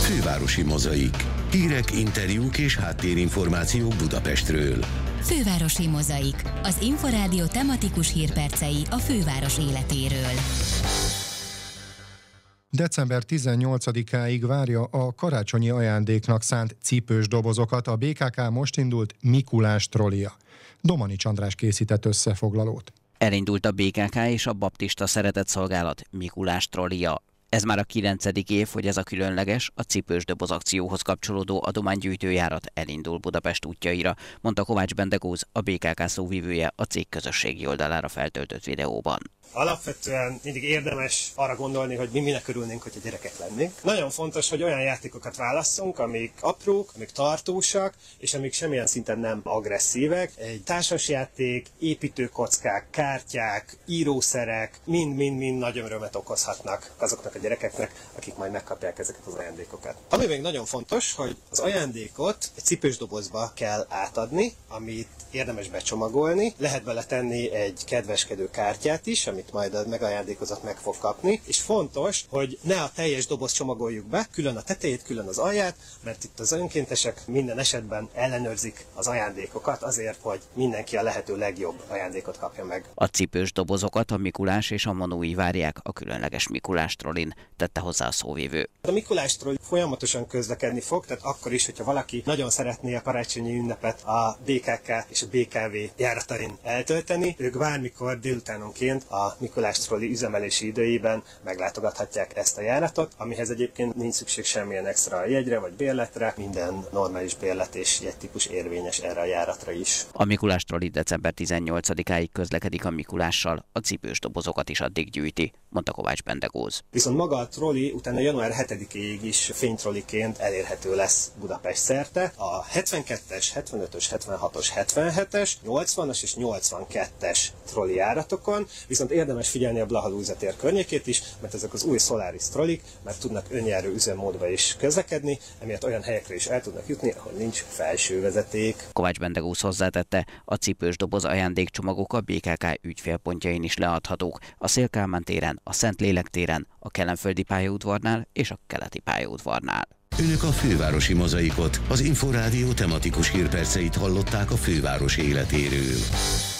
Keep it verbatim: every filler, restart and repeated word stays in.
Fővárosi Mozaik. Hírek, interjúk és háttérinformációk Budapestről. Fővárosi Mozaik. Az Inforádió tematikus hírpercei a főváros életéről. december tizennyolcadikáig várja a karácsonyi ajándéknak szánt cipős dobozokat a bé ká ká most indult Mikulás trollia. Domanics András készített összefoglalót. Elindult a bé ká ká és a Baptista Szeretetszolgálat Mikulás trollia. Ez már a kilencedik év, hogy ez a különleges, a cipős doboz akcióhoz kapcsolódó adománygyűjtőjárat elindul Budapest útjaira, mondta Kovács Bendegúz, a bé ká ká szóvivője a cég közösségi oldalára feltöltött videóban. Alapvetően mindig érdemes arra gondolni, hogy mi minek örülnénk, hogyha gyerekek lennénk. Nagyon fontos, hogy olyan játékokat válasszunk, amik aprók, amik tartósak, és amik semmilyen szinten nem agresszívek. Egy társasjáték, építőkockák, kártyák, írószerek, mind-mind-mind nagy örömet okozhatnak azoknak a gyerekeknek, akik majd megkapják ezeket az ajándékokat. Ami még nagyon fontos, hogy az ajándékot egy cipős dobozba kell átadni, amit érdemes becsomagolni. Lehet bele tenni egy kedveskedő kártyát is, amit majd a megajándékozat meg fog kapni, és fontos, hogy ne a teljes doboz csomagoljuk be, külön a tetejét, külön az alját, mert itt az önkéntesek minden esetben ellenőrzik az ajándékokat azért, hogy mindenki a lehető legjobb ajándékot kapja meg. A cipős dobozokat a Mikulás és a Manói várják a különleges Mikulás trollin, tette hozzá a szóvivő. A Mikulás troll folyamatosan közlekedni fog, tehát akkor is, hogyha valaki nagyon szeretné a karácsonyi ünnepet a bé ká ká és a bé ká vé járatain eltölteni, ők bármikor délutánonként a Mikulás trolli üzemelési időjében meglátogathatják ezt a járatot, amihez egyébként nincs szükség semmilyen extra jegyre vagy bérletre, minden normális bérlet és jegytípus érvényes erre a járatra is. A Mikulás trolli december tizennyolcadikáig közlekedik a Mikulással, a cipős dobozokat is addig gyűjti, mondta Kovács Bendegúz. Viszont maga a trolli utána január hetedikéig is fénytrolliként elérhető lesz Budapest szerte. A hetvenkettes, hetvenötös, hetvenhatos, hetvenhetes, nyolcvanas és nyolcvankettes trolli járatokon, viszont érdemes figyelni a Blaha Lujza tér környékét is, mert ezek az új Solaris trollik már tudnak önjáró üzemmódba is közlekedni, emiatt olyan helyekre is el tudnak jutni, ahol nincs felső vezeték. Kovács Bendegúz hozzátette, a cipős doboz ajándékcsomagok a bé ká ká ügyfélpontjain is leadhatók, a Széll-Kálmán téren, a Szentlélek téren, a Kelenföldi pályaudvarnál és a Keleti pályaudvarnál. Önök a Fővárosi Mozaikot, az Inforádió tematikus hírperceit hallották a főváros életéről.